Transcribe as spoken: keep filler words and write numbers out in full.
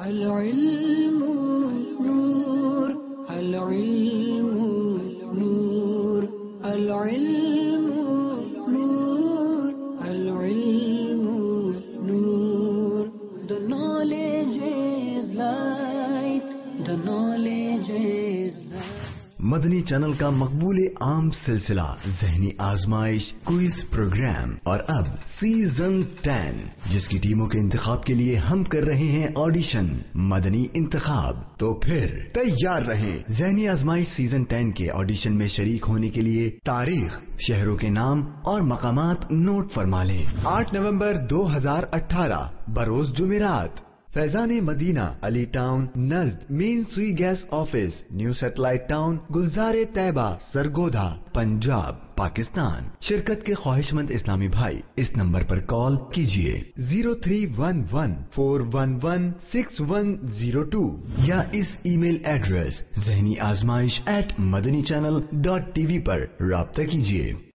العلم نور العلم نور العلم نور العلم نور the knowledge is light the knowledge is light. Madani channel کا مقبول عام سلسلہ ذہنی آزمائش کوئز پروگرام اور اب سیزن ٹین جس کی ٹیموں کے انتخاب کے لیے ہم کر رہے ہیں آڈیشن مدنی انتخاب. تو پھر تیار رہیں ذہنی آزمائش سیزن ٹین کے آڈیشن میں شریک ہونے کے لیے. تاریخ، شہروں کے نام اور مقامات نوٹ فرما لیں. آٹھ نومبر دو ہزار اٹھارہ بروز جمعرات، فیضان مدینہ، علی ٹاؤن نزد main Sui gas office, new satellite town, Gulzar Taiba, Sargodha, Punjab, Pakistan. شرکت کے خواہش مند اسلامی بھائی اس نمبر پر کال کیجئے zero three one one four one one six one zero two یا اس email address Zehni Azmaish at Madani channel dot T V پر رابطہ کیجئے.